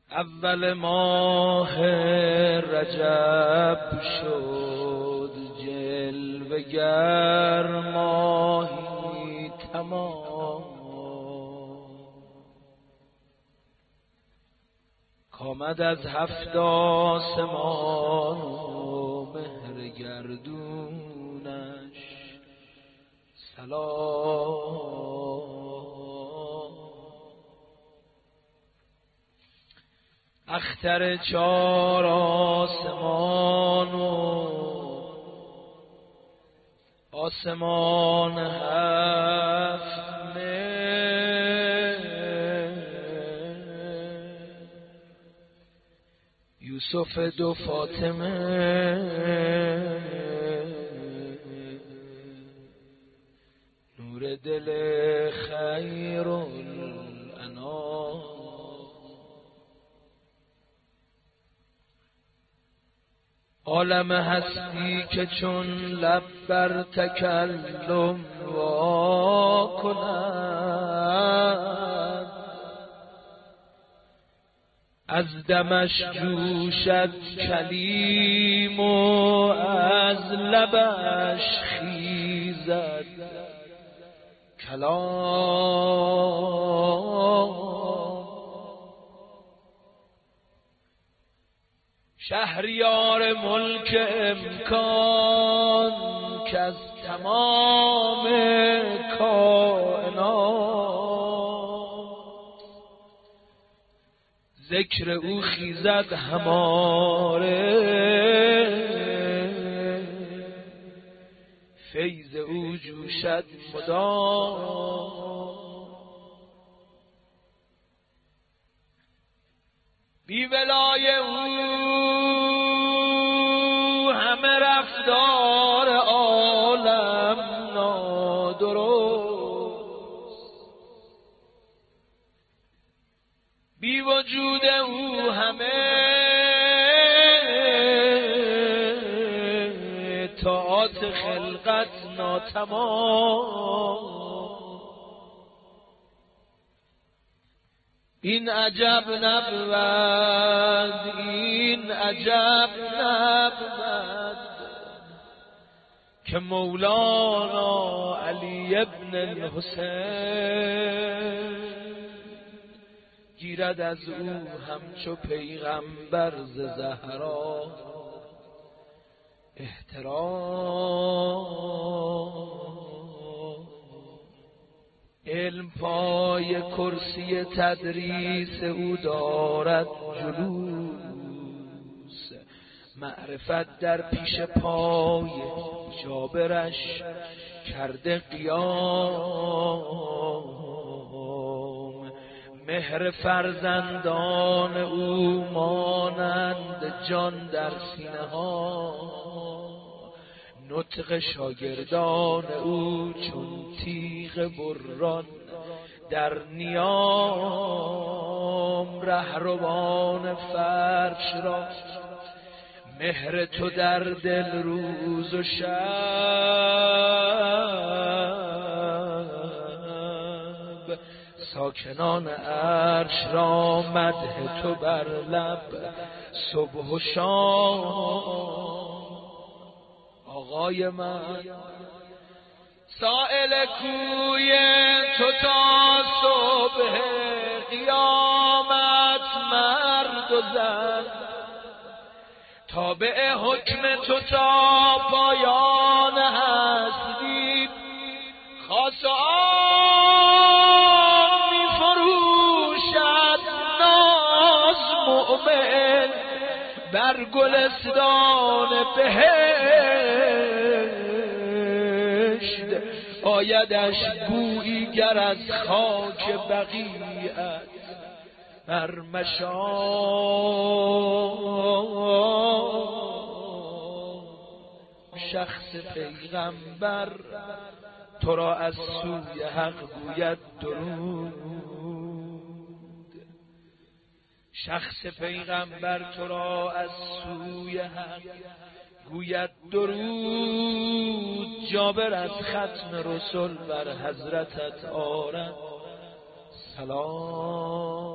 اول ماه رجب شد جلوه گر ماهی تمام، کامد از 7 آسمان و مهر گردونش سلام. اختر 4 آسمان و آسمان 7 یوسف 2 فاطمه نور دل خیرالانام. عالم هستی که چون لب بر تکلم وا کند، از دمش جوشد کلیم و از لبش خیزد کلام. شهریار ملک امکان که از تمام کائنات ذکر او خیزد هماره، فیض او جوشد مدام. بی ولای او همه رفتار عالم نادرست، بی وجود او همه طاعات خلقت ناتمام. این عجب نبود، این عجب نبود که مولانا علی ابن الحسین گیرد از او همچو پیغمبر ز زهرا احترام. علم پای کرسی تدریس او دارد جلوس، معرفت در پیش پای جابرش کرده قیام. مهر فرزندان او مانند جان در سینه ها، نطق شاگردان او چون تیغ بران در نیام. رهروان فرش را مهر تو در دل روز و شب، ساکنان عرش را مدح تو بر لب صبح و شام. آقای من سائل کوی تو تا صبح قیامت، مرد و زن تابع حکم تو تا پایان هستی. خاص آن می فروشد ناز مؤمن بر گلستان بهشت، آیدش بویی گر از خاک بقیعت بر مشام. شخص پیغمبر تو را از سوی حق گوید درود، شخص پیغمبر تو را از سوی حق گوید درود. جابر از ختم رسول بر حضرتت آرد سلام.